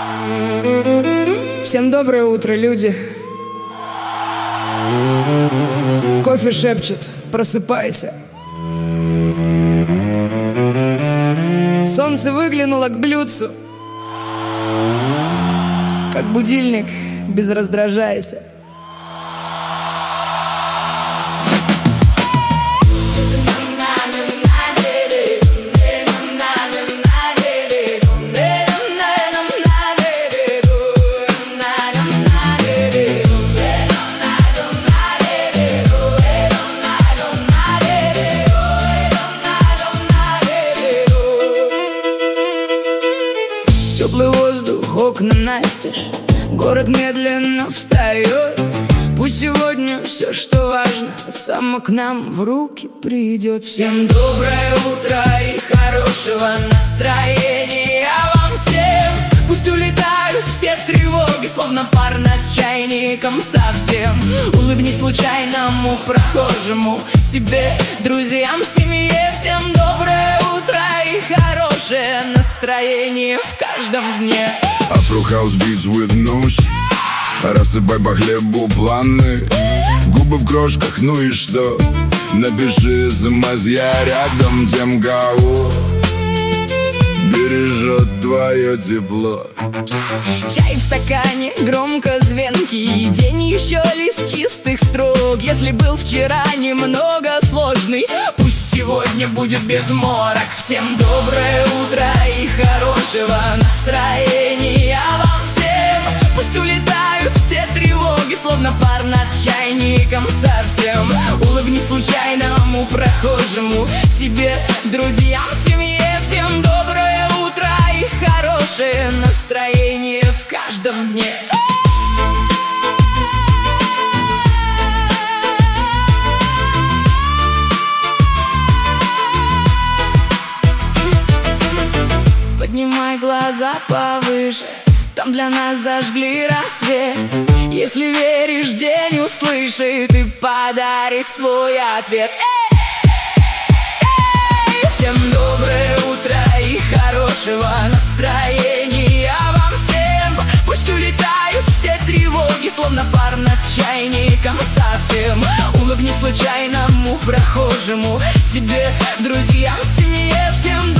Всем доброе утро, люди. Кофе шепчет, просыпайся. Солнце выглянуло к блюдцу, как будильник, без раздражайся. Теплый воздух, окна настежь, город медленно встает. Пусть сегодня все, что важно, само к нам в руки придет. Всем доброе утро и хорошего настроения вам всем. Пусть улетают все тревоги, словно пар над чайником совсем. Улыбнись случайному прохожему, себе, друзьям, семье. Всем доброе утро и хорошее настроение в каждом дне. Afro house beats with nose. Рассыпай по хлебу планы. Губы в крошках, ну и что? Напиши смс, я рядом тем, кого бережет твое тепло. Чай в стакане, громко звонкий, день еще лист чистых строк. Если был вчера немного сложный, пусть сегодня будет без морок. Всем доброе утро и хорошего настроения вам всем. Пусть улетают все тревоги, словно пар над чайником совсем. Улыбнись случайному прохожему, себе, друзьям, семье. Всем доброе утро и хорошее настроение в каждом дне. Поднимай глаза повыше, там для нас зажгли рассвет. Если веришь, день услышит и подарит свой ответ. Всем доброе утро и хорошего настроения вам всем. Пусть улетают все тревоги, словно пар над чайником совсем. Улыбнись случайному прохожему, себе, друзьям, семье. Всем